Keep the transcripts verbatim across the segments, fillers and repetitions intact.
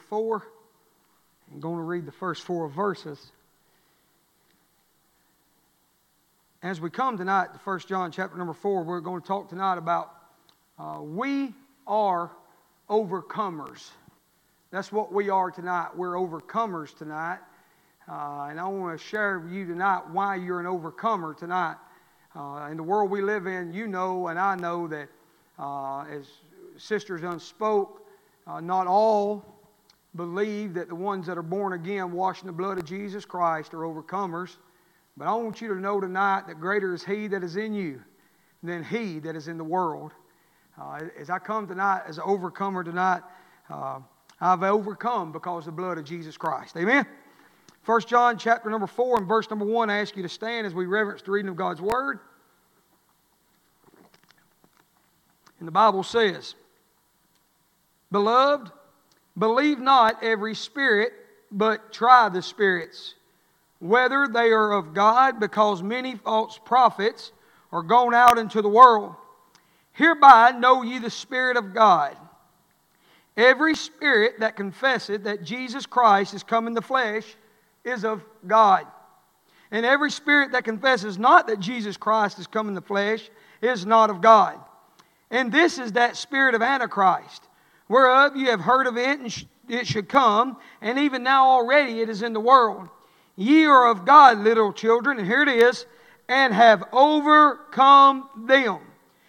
four. I'm going to read the first four verses. As we come tonight to First John chapter number four, we're going to talk tonight about uh, we are overcomers. That's what we are tonight. We're overcomers tonight. Uh, and I want to share with you tonight why you're an overcomer tonight. Uh, in the world we live in, you know and I know that uh, as sisters unspoke, uh, not all believe that the ones that are born again, washed in the blood of Jesus Christ, are overcomers. But I want you to know tonight that greater is He that is in you than he that is in the world. Uh, as I come tonight as an overcomer tonight, uh, I've overcome because of the blood of Jesus Christ. Amen? First John chapter number four and verse number one, I ask you to stand as we reverence the reading of God's Word. And the Bible says, Beloved, believe not every spirit, but try the spirits, whether they are of God, because many false prophets are gone out into the world. Hereby know ye the Spirit of God. Every spirit that confesseth that Jesus Christ is come in the flesh is of God. And every spirit that confesses not that Jesus Christ is come in the flesh is not of God. And this is that spirit of Antichrist, whereof you have heard of it, and it should come, and even now already it is in the world. Ye are of God, little children, and here it is, and have overcome them,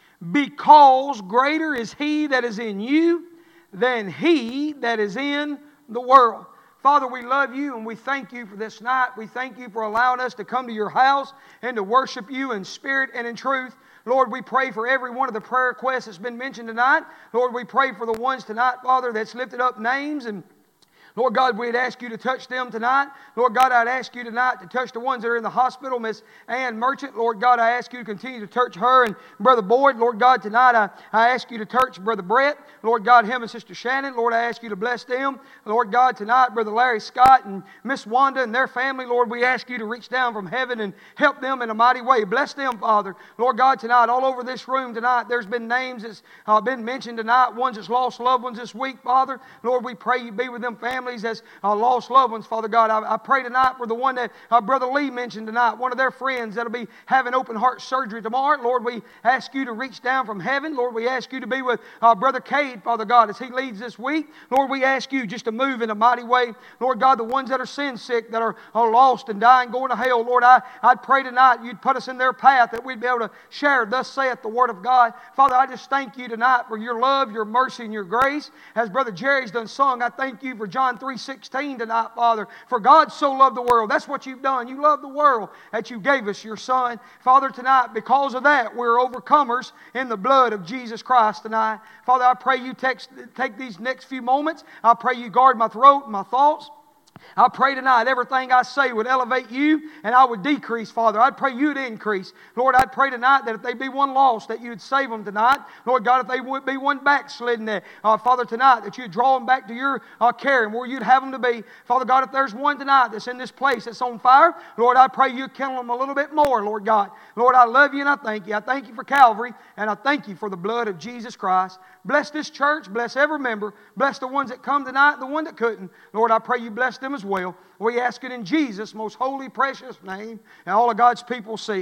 because greater is He that is in you than he that is in the world. Father, we love you and we thank you for this night. We thank you for allowing us to come to your house and to worship you in spirit and in truth. Lord, we pray for every one of the prayer requests that's been mentioned tonight. Lord, we pray for the ones tonight, Father, that's lifted up names, and Lord God, we'd ask you to touch them tonight. Lord God, I'd ask you tonight to touch the ones that are in the hospital, Miss Ann Merchant. Lord God, I ask you to continue to touch her and Brother Boyd. Lord God, tonight I, I ask you to touch Brother Brett. Lord God, him and Sister Shannon. Lord, I ask you to bless them. Lord God, tonight, Brother Larry Scott and Miss Wanda and their family. Lord, we ask you to reach down from heaven and help them in a mighty way. Bless them, Father. Lord God, tonight, all over this room tonight, there's been names that's uh, been mentioned tonight. Ones that's lost loved ones this week, Father. Lord, we pray you be with them families as uh, lost loved ones, Father God. I, I pray tonight for the one that uh, Brother Lee mentioned tonight, one of their friends that'll be having open heart surgery tomorrow. Lord, we ask you to reach down from heaven. Lord, we ask you to be with uh, Brother Cade, Father God, as he leads this week. Lord, we ask you just to move in a mighty way. Lord God, the ones that are sin sick, that are, are lost and dying, going to hell, Lord, I, I'd pray tonight you'd put us in their path that we'd be able to share, thus saith the Word of God. Father, I just thank you tonight for your love, your mercy, and your grace. As Brother Jerry's done sung, I thank you for John three sixteen tonight, Father. For God so loved the world. That's what you've done. You loved the world that you gave us your Son. Father, tonight, because of that, we're overcomers in the blood of Jesus Christ tonight. Father, I pray you text, take these next few moments. I pray you guard my throat and my thoughts. I pray tonight everything I say would elevate you and I would decrease, Father. I'd pray you'd increase. Lord, I'd pray tonight that if they be one lost, that you'd save them tonight. Lord God, if they would be one backslidden, that, uh, Father, tonight, that you'd draw them back to your uh, care and where you'd have them to be. Father God, if there's one tonight that's in this place that's on fire, Lord, I pray you'd kindle them a little bit more, Lord God. Lord, I love you and I thank you. I thank you for Calvary and I thank you for the blood of Jesus Christ. Bless this church. Bless every member. Bless the ones that come tonight and the one that couldn't. Lord, I pray you bless them as well. We ask it in Jesus' most holy, precious name. And all of God's people said,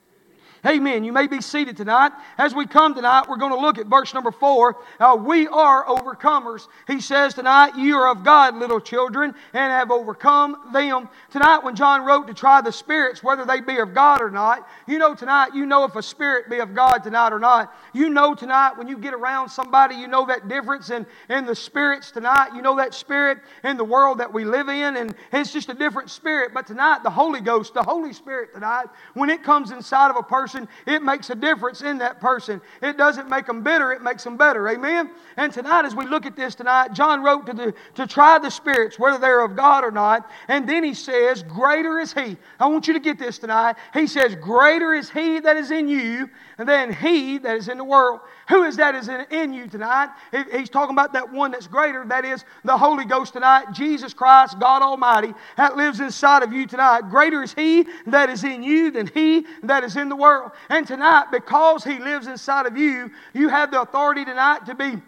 amen. You may be seated tonight. As we come tonight, we're going to look at verse number four. Uh, we are overcomers. He says tonight, you are of God, little children, and have overcome them. Tonight, when John wrote to try the spirits, whether they be of God or not, you know tonight, you know if a spirit be of God tonight or not. You know tonight, when you get around somebody, you know that difference in, in the spirits tonight. You know that spirit in the world that we live in, and it's just a different spirit. But tonight, the Holy Ghost, the Holy Spirit tonight, when it comes inside of a person, it makes a difference in that person. It doesn't make them bitter, it makes them better. Amen? And tonight, as we look at this tonight, John wrote to, the, to try the spirits, whether they're of God or not. And then he says, greater is He. I want you to get this tonight. He says, greater is He that is in you than he that is in the world. Who is that is in, in you tonight? He's talking about that one that's greater. That is the Holy Ghost tonight. Jesus Christ, God Almighty, that lives inside of you tonight. Greater is He that is in you than he that is in the world. And tonight, because He lives inside of you, you have the authority tonight to be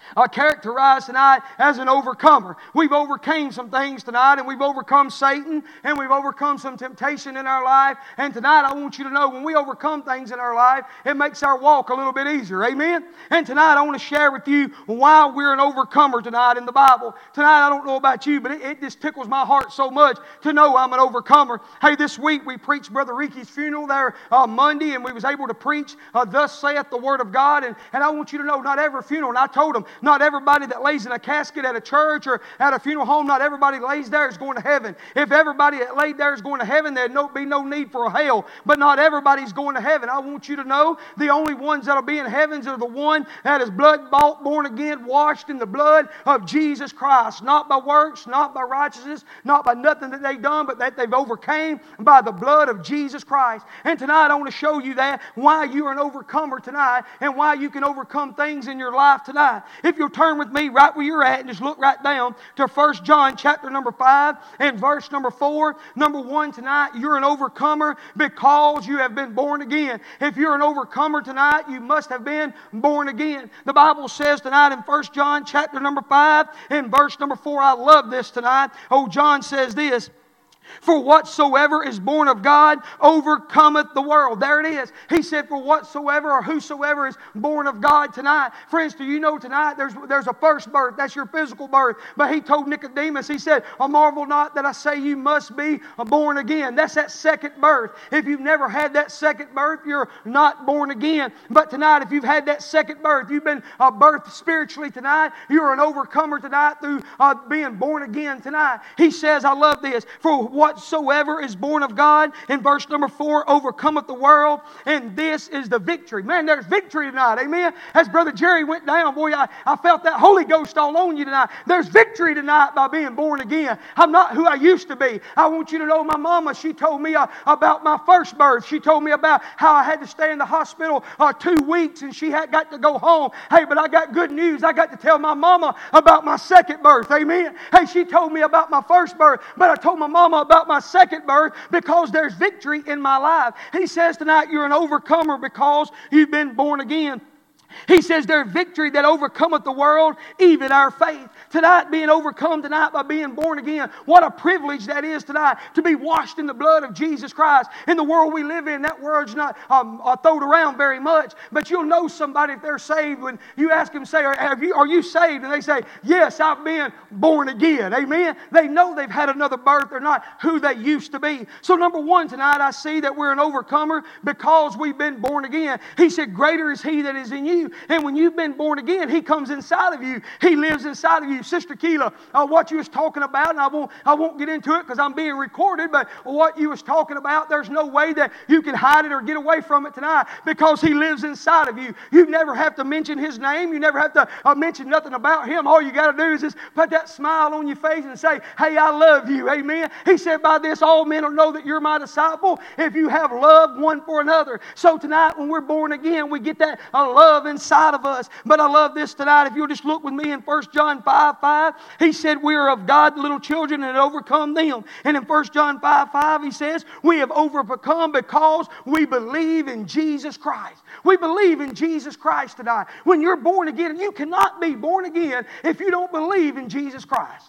are characterized tonight as an overcomer. We've overcame some things tonight, and we've overcome Satan, and we've overcome some temptation in our life. And tonight I want you to know, when we overcome things in our life, it makes our walk a little bit easier. Amen? And tonight I want to share with you why we're an overcomer tonight in the Bible. Tonight, I don't know about you, but it, it just tickles my heart so much to know I'm an overcomer. Hey, this week we preached Brother Ricky's funeral there uh, Monday, and we was able to preach, uh, Thus saith the Word of God. And, and I want you to know, not every funeral, and I told them, not everybody that lays in a casket at a church or at a funeral home, not everybody lays there is going to heaven. If everybody that laid there is going to heaven, there'd no, be no need for a hell. But not everybody's going to heaven. I want you to know the only ones that'll be in heavens are the one that is blood bought, born again, washed in the blood of Jesus Christ. Not by works, not by righteousness, not by nothing that they've done, but that they've overcame by the blood of Jesus Christ. And tonight I want to show you that, why you are an overcomer tonight, and why you can overcome things in your life tonight. If you'll turn with me right where you're at and just look right down to First John chapter number five and verse number four. Number one, tonight you're an overcomer because you have been born again. If you're an overcomer tonight, you must have been born again. The Bible says tonight in First John chapter number five and verse number four, I love this tonight. Oh, John says this: for whatsoever is born of God overcometh the world. There it is. He said, for whatsoever or whosoever is born of God tonight. Friends, do you know tonight there's, there's a first birth. That's your physical birth. But he told Nicodemus, he said, I marvel not that I say you must be born again. That's that second birth. If you've never had that second birth, you're not born again. But tonight, if you've had that second birth, you've been uh, birthed spiritually tonight, you're an overcomer tonight through uh, being born again tonight. He says, I love this, for whatsoever is born of God, in verse number four, overcometh the world, and this is the victory. Man, there's victory tonight, amen? As Brother Jerry went down, boy, I, I felt that Holy Ghost all on you tonight. There's victory tonight by being born again. I'm not who I used to be. I want you to know, my mama, she told me uh, about my first birth. She told me about how I had to stay in the hospital uh, two weeks, and she had got to go home. Hey, but I got good news. I got to tell my mama about my second birth, amen? Hey, she told me about my first birth, but I told my mama about my second birth because there's victory in my life. He says tonight you're an overcomer because you've been born again. He says there's victory that overcometh the world, even our faith. Tonight, being overcome tonight by being born again. What a privilege that is tonight, to be washed in the blood of Jesus Christ. In the world we live in, that word's not um, uh, thrown around very much. But you'll know somebody if they're saved when you ask them, say, are you, are you saved? And they say, yes, I've been born again. Amen? They know they've had another birth. They're not who they used to be. So number one, tonight I see that we're an overcomer because we've been born again. He said, greater is He that is in you. And when you've been born again, He comes inside of you. He lives inside of you. Sister Keela, uh, what you was talking about, and I won't, I won't get into it because I'm being recorded, but what you was talking about, there's no way that you can hide it or get away from it tonight because He lives inside of you. You never have to mention His name. You never have to uh, mention nothing about Him. All you got to do is just put that smile on your face and say, hey, I love you. Amen. He said, by this all men will know that you're my disciple if you have love one for another. So tonight when we're born again, we get that uh, love inside of us. But I love this tonight. If you'll just look with me in First John five five, he said we are of God little children and overcome them. And in First John five five, he says we have overcome because we believe in Jesus Christ. We believe in Jesus Christ tonight. When you're born again, you cannot be born again if you don't believe in Jesus Christ.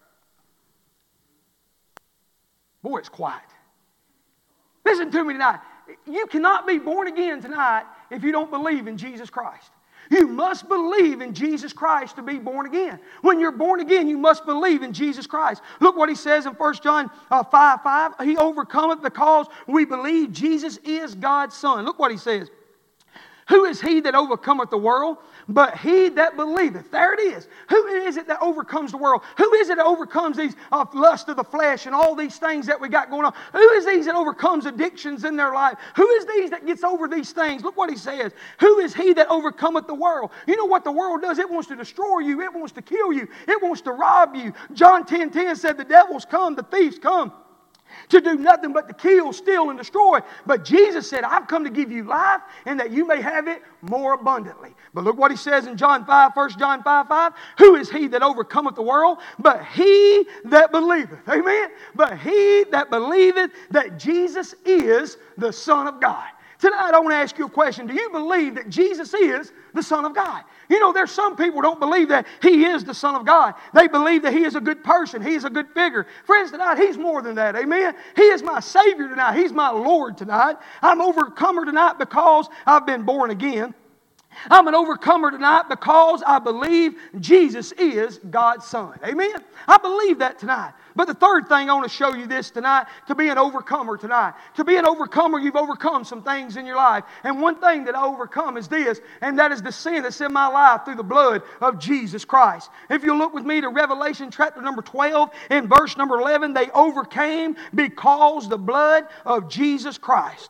Boy, it's quiet. Listen to me tonight. You cannot be born again tonight if you don't believe in Jesus Christ. You must believe in Jesus Christ to be born again. When you're born again, you must believe in Jesus Christ. Look what he says in First John five five. He overcometh because we believe Jesus is God's Son. Look what he says. Who is he that overcometh the world? But he that believeth. There it is. Who is it that overcomes the world? Who is it that overcomes these uh, lust of the flesh and all these things that we got going on? Who is these that overcomes addictions in their life? Who is these that gets over these things? Look what he says. Who is he that overcometh the world? You know what the world does? It wants to destroy you. It wants to kill you. It wants to rob you. John ten ten said the devil's come, the thieves come to do nothing but to kill, steal, and destroy. But Jesus said, I've come to give you life and that you may have it more abundantly. But look what he says in John five, First John five five. Who is he that overcometh the world? But he that believeth. Amen? But he that believeth that Jesus is the Son of God. Tonight I want to ask you a question. Do you believe that Jesus is the Son of God? You know, there's some people who don't believe that He is the Son of God. They believe that He is a good person. He is a good figure. Friends, tonight He's more than that. Amen? He is my Savior tonight. He's my Lord tonight. I'm an overcomer tonight because I've been born again. I'm an overcomer tonight because I believe Jesus is God's Son. Amen? I believe that tonight. But the third thing I want to show you this tonight, to be an overcomer tonight. To be an overcomer, you've overcome some things in your life. And one thing that I overcome is this, and that is the sin that's in my life through the blood of Jesus Christ. If you look with me to Revelation chapter number twelve, in verse number eleven, they overcame because the blood of Jesus Christ.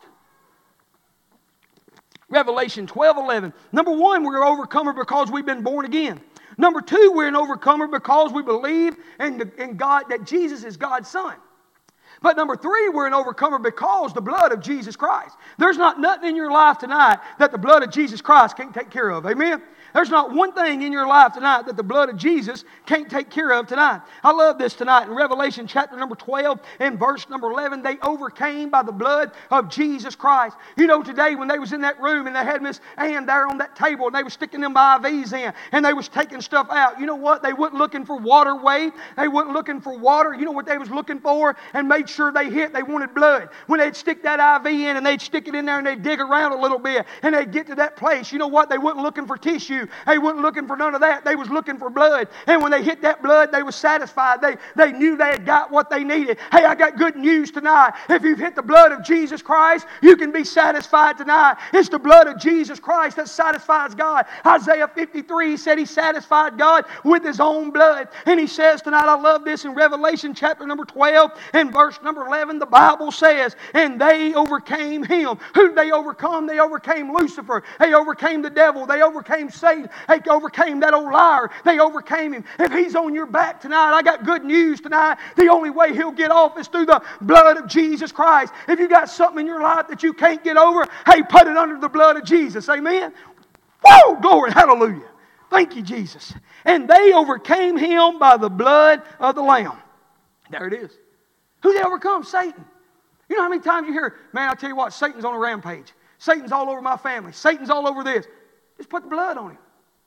Revelation twelve eleven. Number one, we're an overcomer because we've been born again. Number two, we're an overcomer because we believe in, the, in God, that Jesus is God's Son. But number three, we're an overcomer because the blood of Jesus Christ. There's not nothing in your life tonight that the blood of Jesus Christ can't take care of. Amen? There's not one thing in your life tonight that the blood of Jesus can't take care of tonight. I love this tonight. In Revelation chapter number twelve and verse number eleven, they overcame by the blood of Jesus Christ. You know, today when they was in that room and they had Miss Ann there on that table and they were sticking them I Vs in and they was taking stuff out, you know what? They weren't looking for water weight. They weren't looking for water. You know what they was looking for? And made sure they hit, they wanted blood. When they'd stick that I V in and they'd stick it in there and they'd dig around a little bit and they'd get to that place, you know what? They weren't looking for tissue. They weren't looking for none of that. They was looking for blood. And when they hit that blood, they was satisfied. They, they knew they had got what they needed. Hey, I got good news tonight. If you've hit the blood of Jesus Christ, you can be satisfied tonight. It's the blood of Jesus Christ that satisfies God. Isaiah fifty-three said He satisfied God with His own blood. And He says tonight, I love this, in Revelation chapter number twelve and verse number eleven, the Bible says, and they overcame Him. Who did they overcome? They overcame Lucifer. They overcame the devil. They overcame Satan. They overcame that old liar. They overcame him. If he's on your back tonight, I got good news tonight. The only way he'll get off is through the blood of Jesus Christ. If you got something in your life that you can't get over, hey, put it under the blood of Jesus. Amen? Whoa, glory, hallelujah. Thank you, Jesus. And they overcame him by the blood of the Lamb. There it is. Who they overcome? Satan. You know how many times you hear, man, I tell you what, Satan's on a rampage. Satan's all over my family. Satan's all over this. Just put the blood on him.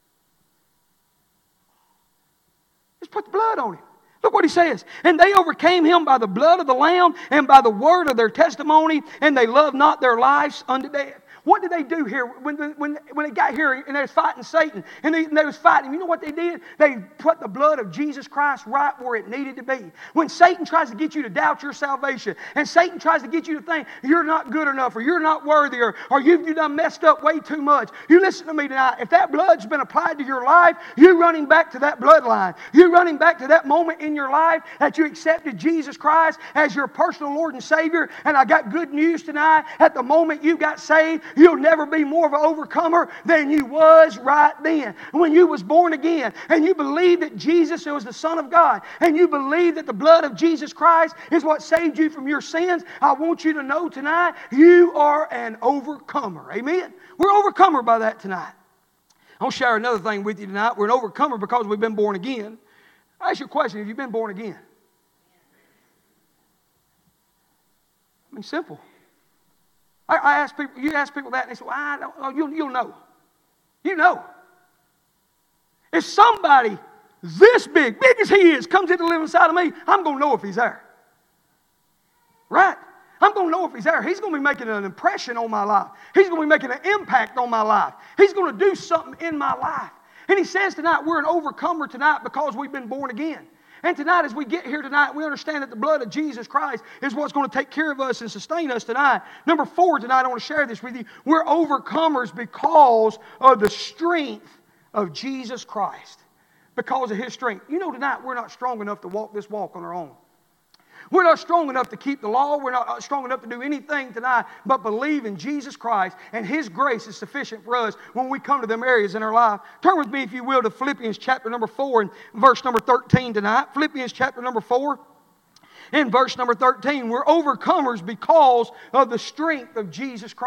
Just put the blood on him. Look what he says. And they overcame him by the blood of the Lamb and by the word of their testimony, and they loved not their lives unto death. What did they do here when, when, when they got here and they was fighting Satan and they, and they was fighting him? You know what they did? They put the blood of Jesus Christ right where it needed to be. When Satan tries to get you to doubt your salvation and Satan tries to get you to think you're not good enough or you're not worthy or, or you've you done messed up way too much, you listen to me tonight. If that blood's been applied to your life, you're running back to that bloodline. You're running back to that moment in your life that you accepted Jesus Christ as your personal Lord and Savior. And I got good news tonight. At the moment you got saved, you'll never be more of an overcomer than you was right then. When you was born again and you believed that Jesus was the Son of God and you believe that the blood of Jesus Christ is what saved you from your sins, I want you to know tonight you are an overcomer. Amen? We're overcomer by that tonight. I'll share another thing with you tonight. We're an overcomer because we've been born again. I ask you a question. Have you been born again? I mean, simple. I, I ask people, you ask people that, and they say, well, I don't know. You'll, you'll know. You know. If somebody this big, big as he is, comes in to live inside of me, I'm going to know if he's there. Right? I'm going to know if he's there. He's going to be making an impression on my life. He's going to be making an impact on my life. He's going to do something in my life. And he says tonight, we're an overcomer tonight because we've been born again. And tonight, as we get here tonight, we understand that the blood of Jesus Christ is what's going to take care of us and sustain us tonight. Number four tonight, I want to share this with you. We're overcomers because of the strength of Jesus Christ. Because of His strength. You know, tonight, we're not strong enough to walk this walk on our own. We're not strong enough to keep the law. We're not strong enough to do anything tonight but believe in Jesus Christ. And His grace is sufficient for us when we come to them areas in our life. Turn with me, if you will, to Philippians chapter number four and verse number thirteen tonight. Philippians chapter number four. In verse number thirteen, we're overcomers because of the strength of Jesus Christ.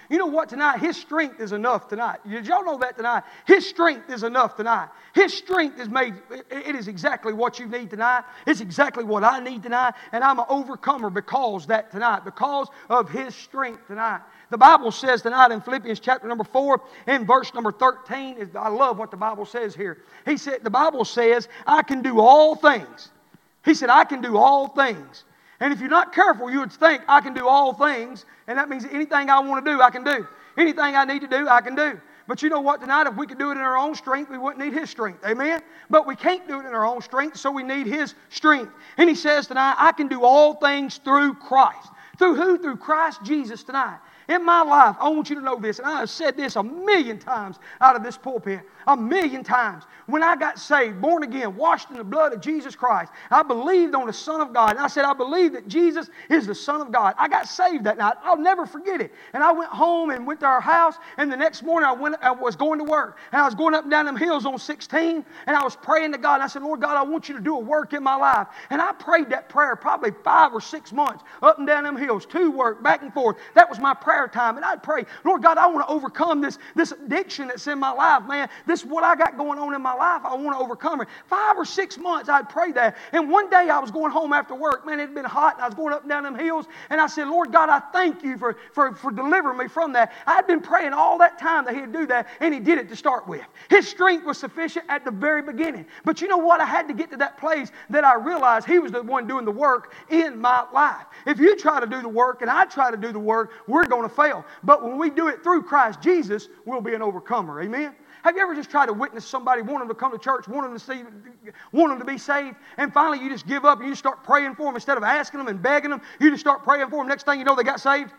You know what tonight? His strength is enough tonight. Did y'all know that tonight? His strength is enough tonight. His strength is made, it is exactly what you need tonight. It's exactly what I need tonight. And I'm an overcomer because that tonight, because of His strength tonight. The Bible says tonight in Philippians chapter number four, in verse number thirteen, I love what the Bible says here. He said, the Bible says, I can do all things. He said, I can do all things. And if you're not careful, you would think I can do all things. And that means anything I want to do, I can do. Anything I need to do, I can do. But you know what tonight? If we could do it in our own strength, we wouldn't need His strength. Amen? But we can't do it in our own strength, so we need His strength. And He says tonight, I can do all things through Christ. Through who? Through Christ Jesus tonight. In my life, I want you to know this, and I have said this a million times out of this pulpit, a million times. When I got saved, born again, washed in the blood of Jesus Christ, I believed on the Son of God. And I said, I believe that Jesus is the Son of God. I got saved that night. I'll never forget it. And I went home and went to our house, and the next morning I went. I was going to work. And I was going up and down them hills on sixteen, and I was praying to God. And I said, Lord God, I want you to do a work in my life. And I prayed that prayer probably five or six months up and down them hills, to work, back and forth. That was my prayer time. And I'd pray, Lord God, I want to overcome this, this addiction that's in my life, man. This what I got going on in my life. I want to overcome it. Five or six months I'd pray that. And one day I was going home after work. Man, it had been hot. And I was going up and down them hills. And I said, Lord God, I thank you for, for, for delivering me from that. I'd been praying all that time that He'd do that. And He did it to start with. His strength was sufficient at the very beginning. But you know what? I had to get to that place that I realized He was the one doing the work in my life. If you try to do the work and I try to do the work, we're going to fail. But when we do it through Christ Jesus, we'll be an overcomer. Amen? Have you ever just tried to witness somebody, want them to come to church, want them to see, want them to be saved, and finally you just give up and you just start praying for them instead of asking them and begging them? You just start praying for them. Next thing you know, they got saved.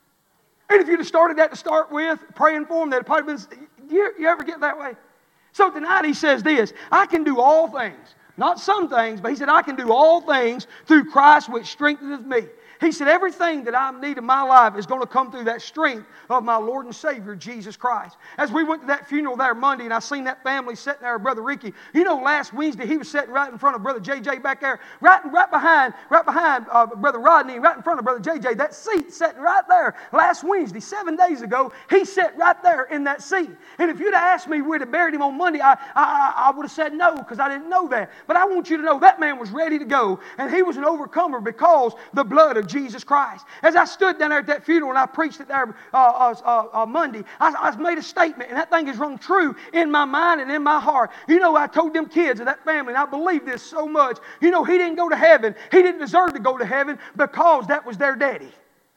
And if you'd have started that to start with, praying for them, they'd probably been. You, you ever get that way? So tonight He says this: I can do all things, not some things, but He said I can do all things through Christ which strengtheneth me. He said everything that I need in my life is going to come through that strength of my Lord and Savior, Jesus Christ. As we went to that funeral there Monday and I seen that family sitting there with Brother Ricky, you know last Wednesday he was sitting right in front of Brother J J back there, right, right behind, right behind uh, Brother Rodney, right in front of Brother J J. That seat sitting right there last Wednesday, seven days ago, he sat right there in that seat. And if you'd have asked me where to bury him on Monday, I, I, I would have said no because I didn't know that. But I want you to know that man was ready to go and he was an overcomer because the blood of Jesus Christ. As I stood down there at that funeral and I preached it there uh, uh, uh, Monday, I, I made a statement and that thing has rung true in my mind and in my heart. You know, I told them kids of that family, and I believe this so much. You know, he didn't go to heaven. He didn't deserve to go to heaven because that was their daddy.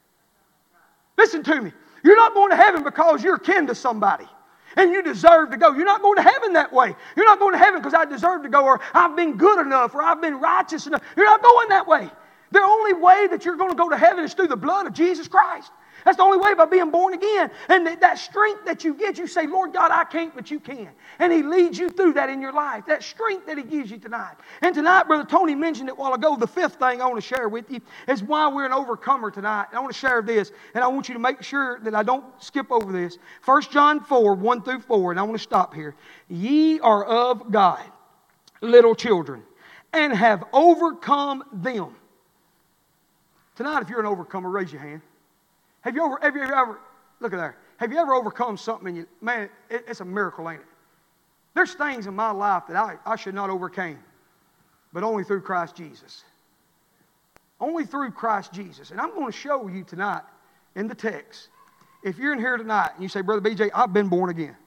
Listen to me. You're not going to heaven because you're kin to somebody and you deserve to go. You're not going to heaven that way. You're not going to heaven because I deserve to go, or I've been good enough, or I've been righteous enough. You're not going that way. The only way that you're going to go to heaven is through the blood of Jesus Christ. That's the only way, by being born again. And that strength that you get, you say, Lord God, I can't, but you can. And He leads you through that in your life. That strength that He gives you tonight. And tonight, Brother Tony mentioned it a while ago. The fifth thing I want to share with you is why we're an overcomer tonight. And I want to share this. And I want you to make sure that I don't skip over this. First John four, one through four. And I want to stop here. Ye are of God, little children, and have overcome them. Tonight, if you're an overcomer, raise your hand. Have you ever, have you ever, look at there. Have you ever overcome something and you, man, it, it's a miracle, ain't it? There's things in my life that I, I should not overcame, but only through Christ Jesus. Only through Christ Jesus. And I'm going to show you tonight in the text. If you're in here tonight and you say, Brother B J, I've been born again.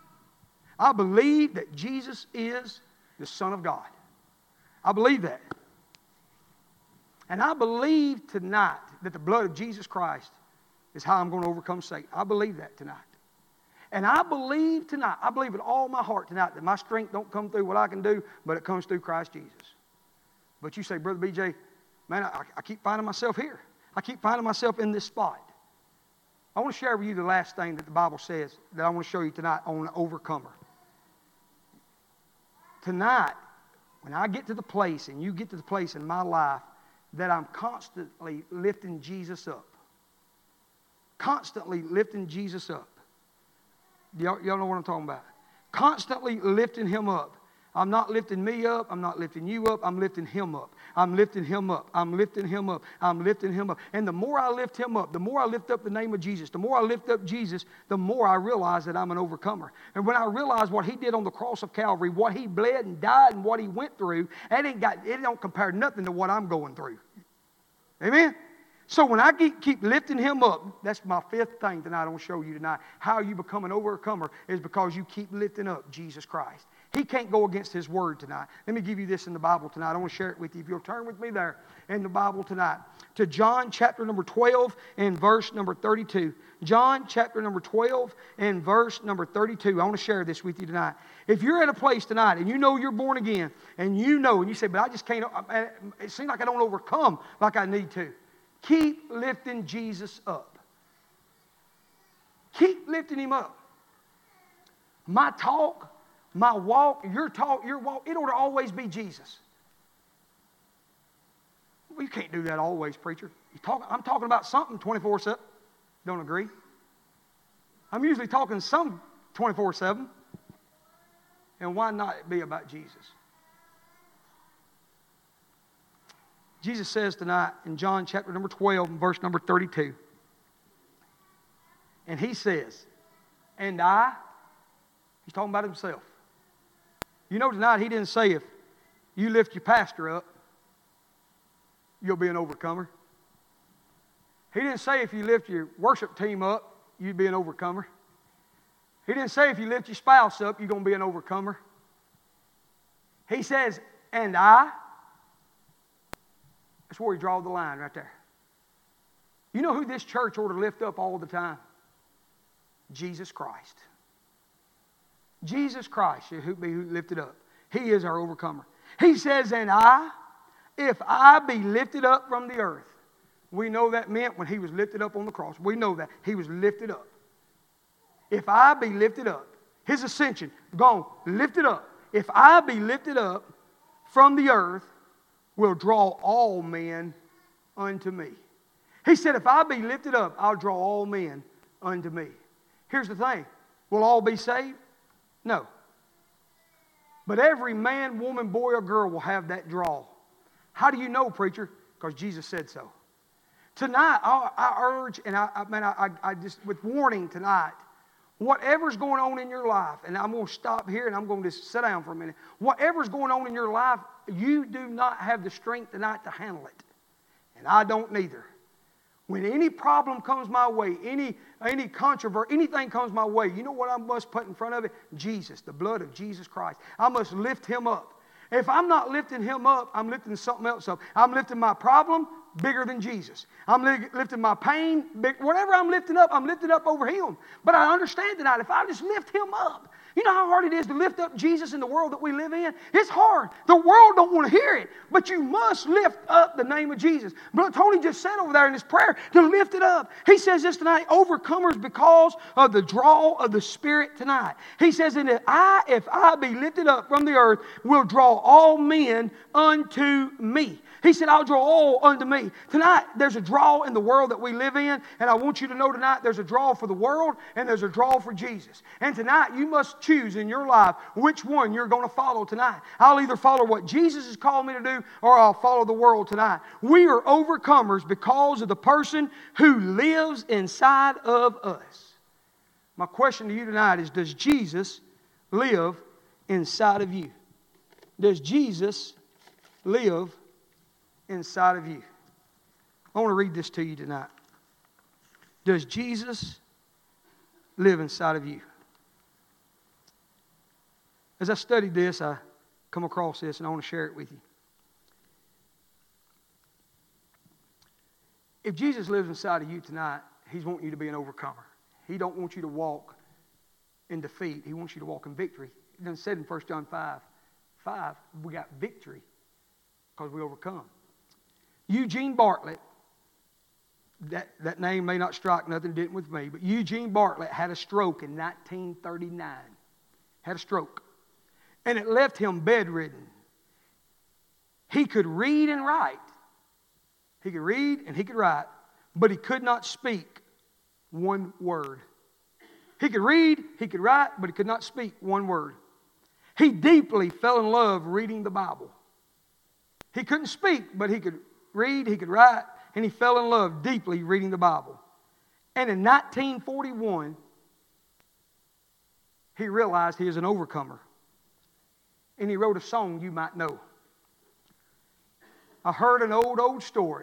I believe that Jesus is the Son of God. I believe that. And I believe tonight that the blood of Jesus Christ is how I'm going to overcome Satan. I believe that tonight. And I believe tonight, I believe with all my heart tonight that my strength don't come through what I can do, but it comes through Christ Jesus. But you say, Brother B J, man, I, I keep finding myself here. I keep finding myself in this spot. I want to share with you the last thing that the Bible says that I want to show you tonight on an overcomer. Tonight, when I get to the place and you get to the place in my life that I'm constantly lifting Jesus up. Constantly lifting Jesus up. Y'all, y'all know what I'm talking about. Constantly lifting Him up. I'm not lifting me up. I'm not lifting you up. I'm lifting him up. I'm lifting him up. I'm lifting him up. I'm lifting him up. And the more I lift him up, the more I lift up the name of Jesus, the more I lift up Jesus, the more I realize that I'm an overcomer. And when I realize what he did on the cross of Calvary, what he bled and died and what he went through, it ain't got, it don't compare nothing to what I'm going through. Amen? So when I keep, keep lifting him up, that's my fifth thing tonight I want to show you tonight. How you become an overcomer is because you keep lifting up Jesus Christ. He can't go against his word tonight. Let me give you this in the Bible tonight. I want to share it with you. If you'll turn with me there in the Bible tonight to John chapter number twelve and verse number thirty-two. John chapter number twelve and verse number thirty-two. I want to share this with you tonight. If you're at a place tonight and you know you're born again and you know and you say, but I just can't, it seems like I don't overcome like I need to. Keep lifting Jesus up. Keep lifting him up. My talk, my walk, your talk, your walk, it ought to always be Jesus. Well, you can't do that always, preacher. You talk, I'm talking about something twenty-four seven. Don't agree? I'm usually talking some twenty-four seven. And why not it be about Jesus? Jesus says tonight in John chapter number twelve and verse number thirty-two. And he says, and I, he's talking about himself. You know tonight he didn't say if you lift your pastor up, you'll be an overcomer. He didn't say if you lift your worship team up, you'd be an overcomer. He didn't say if you lift your spouse up, you're going to be an overcomer. He says, and I. That's where he draws the line right there. You know who this church ought to lift up all the time? Jesus Christ. Jesus Christ who be lifted up. He is our overcomer. He says, and I, if I be lifted up from the earth. We know that meant when he was lifted up on the cross. We know that. He was lifted up. If I be lifted up. His ascension. Gone. Lifted up. If I be lifted up from the earth, will draw all men unto me. He said, if I be lifted up, I'll draw all men unto me. Here's the thing. Will all be saved? No. But every man, woman, boy, or girl will have that draw. How do you know, preacher? Because Jesus said so. Tonight, I, I urge, and I, I, man, I, I just, with warning tonight, whatever's going on in your life, and I'm going to stop here and I'm going to just sit down for a minute. Whatever's going on in your life, you do not have the strength tonight to handle it. And I don't neither. When any problem comes my way, any, any controversy, anything comes my way, you know what I must put in front of it? Jesus, the blood of Jesus Christ. I must lift him up. If I'm not lifting him up, I'm lifting something else up. I'm lifting my problem bigger than Jesus. I'm li- lifting my pain, big, whatever I'm lifting up, I'm lifting up over him. But I understand tonight, if I just lift him up, you know how hard it is to lift up Jesus in the world that we live in? It's hard. The world don't want to hear it, but you must lift up the name of Jesus. Brother Tony just said over there in his prayer to lift it up. He says this tonight, overcomers because of the draw of the Spirit tonight. He says, and if I, if I be lifted up from the earth, will draw all men unto me. He said, I'll draw all unto me. Tonight, there's a draw in the world that we live in, and I want you to know tonight there's a draw for the world and there's a draw for Jesus. And tonight, you must choose in your life which one you're going to follow tonight. I'll either follow what Jesus has called me to do or I'll follow the world tonight. We are overcomers because of the person who lives inside of us. My question to you tonight is, does Jesus live inside of you? Does Jesus live inside of you? I want to read this to you tonight. Does Jesus live inside of you? As I studied this, I come across this and I want to share it with you. If Jesus lives inside of you tonight, he's wanting you to be an overcomer. He don't want you to walk in defeat. He wants you to walk in victory. It doesn't say in First John five, five, we got victory because we overcome. Eugene Bartlett, that, that name may not strike nothing, didn't with me, but Eugene Bartlett had a stroke in nineteen thirty-nine. Had a stroke. And it left him bedridden. He could read and write. He could read and he could write, but he could not speak one word. He could read, he could write, but he could not speak one word. He deeply fell in love reading the Bible. He couldn't speak, but he could read, he could write, and he fell in love deeply reading the Bible. And in nineteen forty-one, he realized he is an overcomer. And he wrote a song you might know. I heard an old, old story.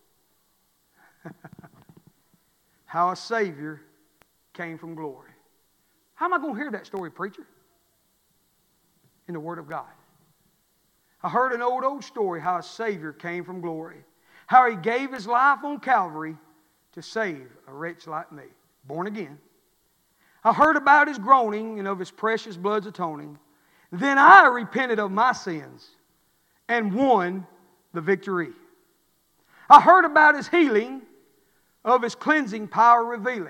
How a Savior came from glory. How am I going to hear that story, preacher? In the Word of God. I heard an old, old story how a Savior came from glory. How He gave His life on Calvary to save a wretch like me, born again. I heard about His groaning and of His precious blood's atoning. Then I repented of my sins and won the victory. I heard about His healing, of His cleansing power revealing.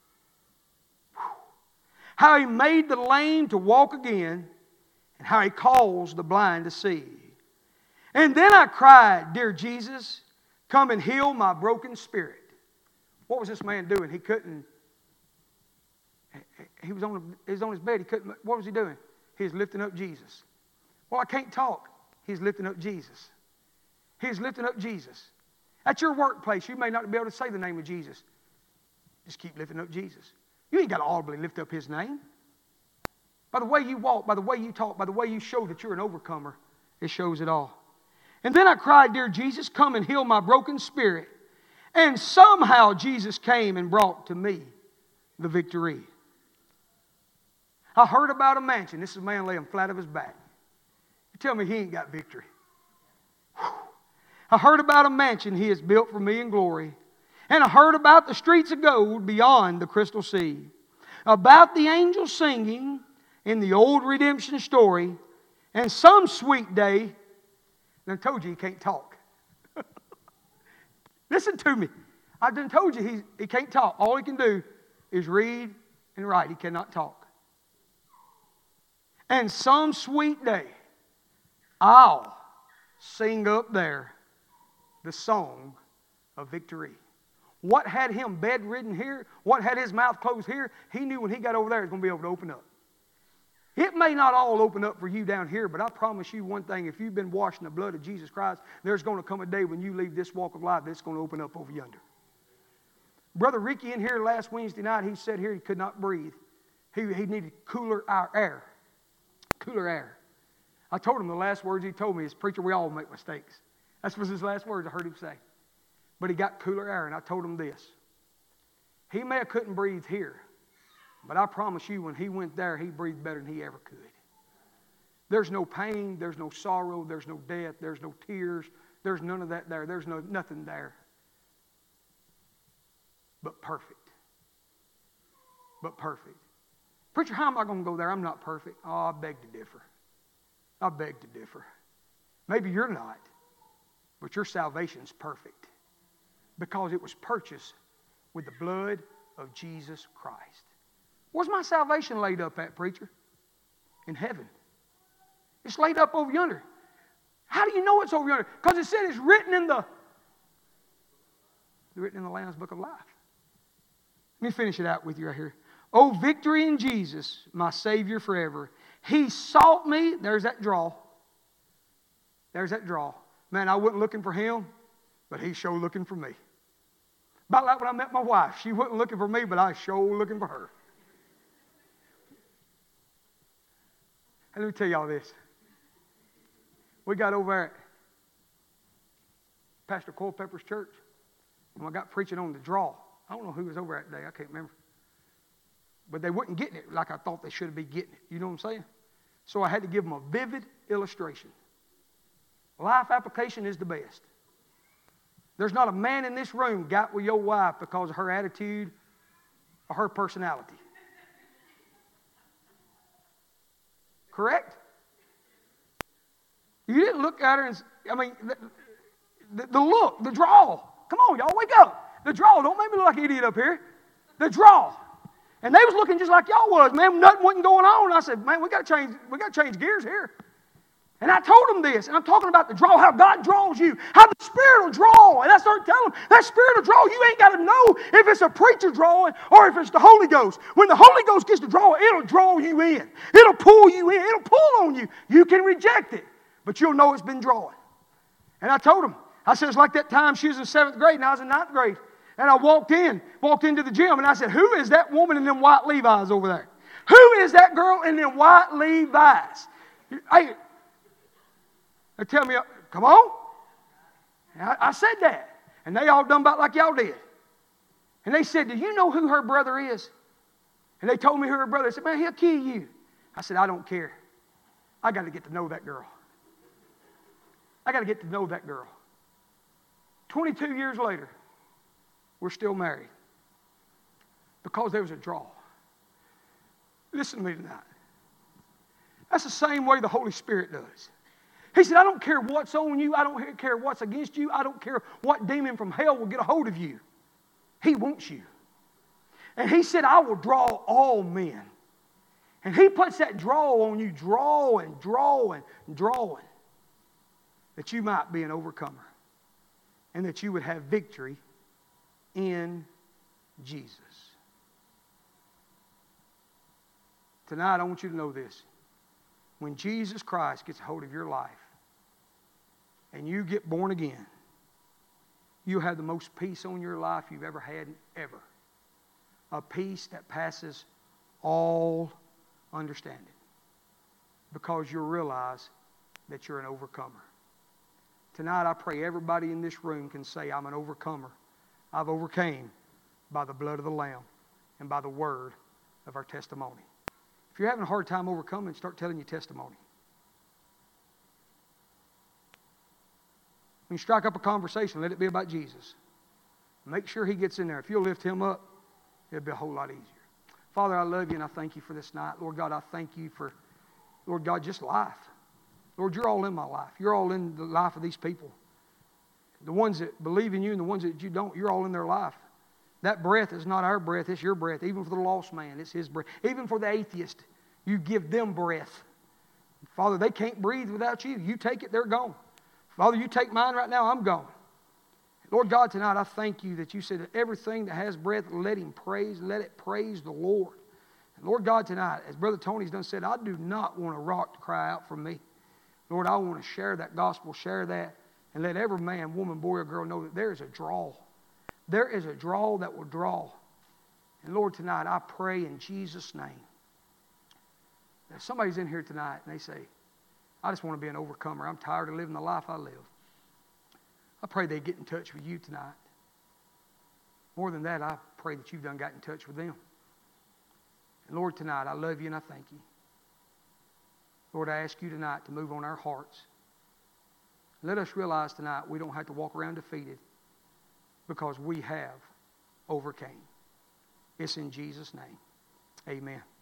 How He made the lame to walk again, and how He calls the blind to see. And then I cried, dear Jesus, come and heal my broken spirit. What was this man doing? He couldn't, he was on, he was on his bed. He couldn't, what was he doing? He was lifting up Jesus. Well, I can't talk. He's lifting up Jesus. He's lifting up Jesus. At your workplace, you may not be able to say the name of Jesus. Just keep lifting up Jesus. You ain't got to audibly lift up His name. By the way you walk, by the way you talk, by the way you show that you're an overcomer, it shows it all. And then I cried, dear Jesus, come and heal my broken spirit. And somehow Jesus came and brought to me the victory. I heard about a mansion. This is a man laying flat on his back. You tell me he ain't got victory. Whew. I heard about a mansion He has built for me in glory. And I heard about the streets of gold beyond the crystal sea. About the angels singing in the old redemption story. And some sweet day, and I told you he can't talk. Listen to me. I done told you he, he can't talk. All he can do is read and write. He cannot talk. And some sweet day, I'll sing up there the song of victory. What had him bedridden here, what had his mouth closed here, he knew when he got over there he was going to be able to open up. It may not all open up for you down here, but I promise you one thing. If you've been washed in the blood of Jesus Christ, there's going to come a day when you leave this walk of life that's going to open up over yonder. Brother Ricky in here last Wednesday night, he said here he could not breathe. He, he needed cooler air. Cooler air. I told him the last words he told me is, preacher, we all make mistakes. That was his last words I heard him say. But he got cooler air, and I told him this. He may have couldn't breathe here, but I promise you when he went there, he breathed better than he ever could. There's no pain, there's no sorrow, there's no death, there's no tears, there's none of that there. There's no nothing there. But perfect. But perfect. Preacher, how am I going to go there? I'm not perfect. Oh, I beg to differ. I beg to differ. Maybe you're not, but your salvation's perfect because it was purchased with the blood of Jesus Christ. Where's my salvation laid up at, preacher? In heaven. It's laid up over yonder. How do you know it's over yonder? Because it said it's written in the written in the Lamb's Book of Life. Let me finish it out with you right here. Oh, victory in Jesus, my Savior forever. He sought me. There's that draw. There's that draw. Man, I wasn't looking for Him, but He's sure looking for me. About like when I met my wife. She wasn't looking for me, but I was sure looking for her. And let me tell y'all this. We got over there at Pastor Culpepper's church, and I got preaching on the draw. I don't know who was over that day. I can't remember. But they weren't getting it like I thought they should be getting it. You know what I'm saying? So I had to give them a vivid illustration. Life application is the best. There's not a man in this room got with your wife because of her attitude or her personality. Correct? You didn't look at her and, I mean, the, the, the look, the draw. Come on, y'all, wake up. The draw. Don't make me look like an idiot up here. The draw. And they was looking just like y'all was, man. Nothing wasn't going on. And I said, man, we got to change. We got to change gears here. And I told them this, and I'm talking about the draw, how God draws you, how the Spirit will draw. And I started telling them, that Spirit will draw. You ain't got to know if it's a preacher drawing or if it's the Holy Ghost. When the Holy Ghost gets to draw, it'll draw you in. It'll pull you in. It'll pull on you. You can reject it, but you'll know it's been drawing. And I told them, I said, it's like that time she was in seventh grade and I was in ninth grade. And I walked in, walked into the gym, and I said, who is that woman in them white Levi's over there? Who is that girl in them white Levi's? Hey, they tell me, come on. I, I said that. And they all done about like y'all did. And they said, do you know who her brother is? And they told me who her brother is. They said, man, he'll kill you. I said, I don't care. I got to get to know that girl. I got to get to know that girl. twenty-two years later, we're still married. Because there was a draw. Listen to me tonight. That's the same way the Holy Spirit does. He said, I don't care what's on you. I don't care what's against you. I don't care what demon from hell will get a hold of you. He wants you. And he said, I will draw all men. And he puts that draw on you, drawing, drawing, drawing, that you might be an overcomer. And that you would have victory in Jesus. Tonight, I want you to know this. When Jesus Christ gets a hold of your life and you get born again, you'll have the most peace on your life you've ever had, ever. A peace that passes all understanding. Because you'll realize that you're an overcomer. Tonight, I pray everybody in this room can say, I'm an overcomer. I've overcame by the blood of the Lamb and by the word of our testimony. If you're having a hard time overcoming, start telling your testimony. When you strike up a conversation, let it be about Jesus. Make sure he gets in there. If you'll lift him up, it'll be a whole lot easier. Father, I love you and I thank you for this night. Lord God, I thank you for, Lord God, just life. Lord, you're all in my life. You're all in the life of these people. The ones that believe in you and the ones that you don't, you're all in their life. That breath is not our breath, it's your breath. Even for the lost man, it's his breath. Even for the atheist, you give them breath. Father, they can't breathe without you. You take it, they're gone. Father, you take mine right now, I'm gone. Lord God, tonight I thank you that you said that everything that has breath, let him praise, let it praise the Lord. And Lord God, tonight, as Brother Tony's done said, I do not want a rock to cry out for me. Lord, I want to share that gospel, share that, and let every man, woman, boy, or girl know that there is a draw. There is a draw that will draw. And Lord, tonight I pray in Jesus' name. If somebody's in here tonight and they say, I just want to be an overcomer. I'm tired of living the life I live. I pray they get in touch with you tonight. More than that, I pray that you've done got in touch with them. And Lord, tonight, I love you and I thank you. Lord, I ask you tonight to move on our hearts. Let us realize tonight we don't have to walk around defeated because we have overcame. It's in Jesus' name. Amen.